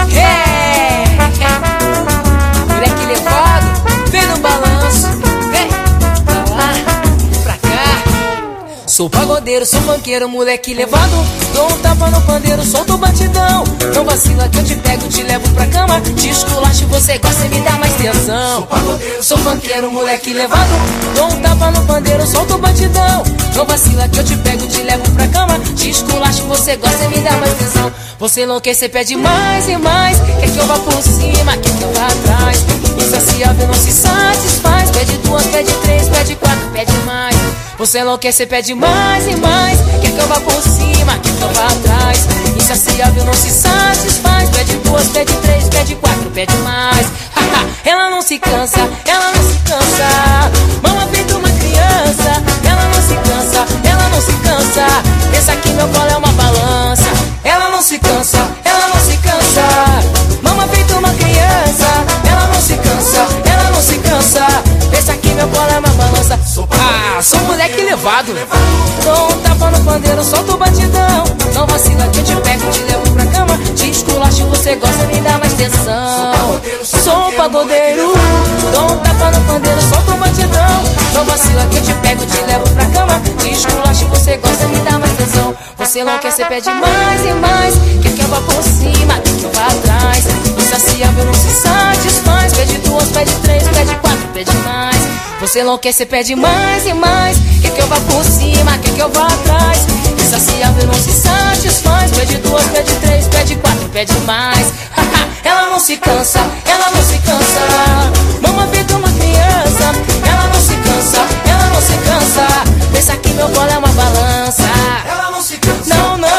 Moleque levado, vem no balanço, vem pra lá, pra cá. Sou pagodeiro, sou funkeiro, moleque levado. Dou um tapa no pandeiro, solto o batidão. Não vacila que eu te pego, te levo pra cama. Te esculacho, você gosta, me dá mais tesão. Sou pagodeiro, sou funkeiro, moleque levado. Dou um tapa no pandeiro, solto o batidão. Não vacila que eu te pego, te levo pra cama. Te esculacho, você gosta, me dá mais tesão. Você enlouquece, pede mais e mais. Quer que eu vá por cima, quer que eu vá atrás. Insaciável não se satisfaz. Pede duas, pede três, pede quatro, pede mais. Você enlouquece, pede mais e mais. Quer que eu vá por cima, quer que eu vá atrás. Insaciável não se satisfaz. Pede duas, pede três, pede quatro, pede mais. Ela não se cansa, ela não se cansa. Mama feito uma criança. Ela não se cansa, ela não se cansa. Pensa que meu colo é uma balança. Ela não se cansa, ela não se cansa. Mama feito uma criança. Ela não se cansa, ela não se cansa. Pensa que meu colo é uma balança. Sou moleque levado. Dou um tapa no pandeiro, solto o batidão. Não vacila que eu te pego, te levo pra cama. Te esculacho, você gosta, me dá mais tesão. Sou pagodeiro. Dou um tapa no pandeiro, solto o batidão. Não vacila que eu te pego, te levo pra cama. Te esculacho, você gosta, me dá mais tesão. Você enlouquece, pede mais e mais. Quer que eu vá por cima, quer que eu vá atrás. Insaciável não se satisfaz. Pede duas, pede três, pede quatro, pede mais. Você enlouquece, pede mais e mais. Quer que eu vá por cima, quer que eu vá atrás. Insaciável não se satisfaz. Pede duas, pede três, pede quatro, pede mais. Ela não se cansa, ela não se cansa. Mama feito uma criança. Ela não se cansa, ela não se cansa. Pensa que meu colo é uma balança. Ela não se cansa. Não, não,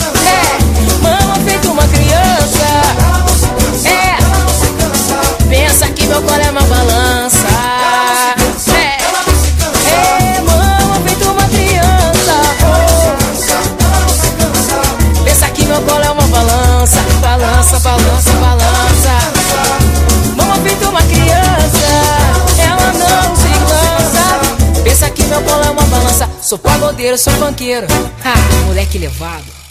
mama feito uma criança. Ela não se cansa. Ela não se cansa. Pensa que meu colo é uma balança. Mama feito uma criança. Ela não se cansa. Pensa que meu colo é uma balança. Balança, balança, balança. Mama feito uma criança. Ela não se cansa. Pensa que meu colo é uma balança. Sou pagodeiro, sou funkeiro. Moleque levado.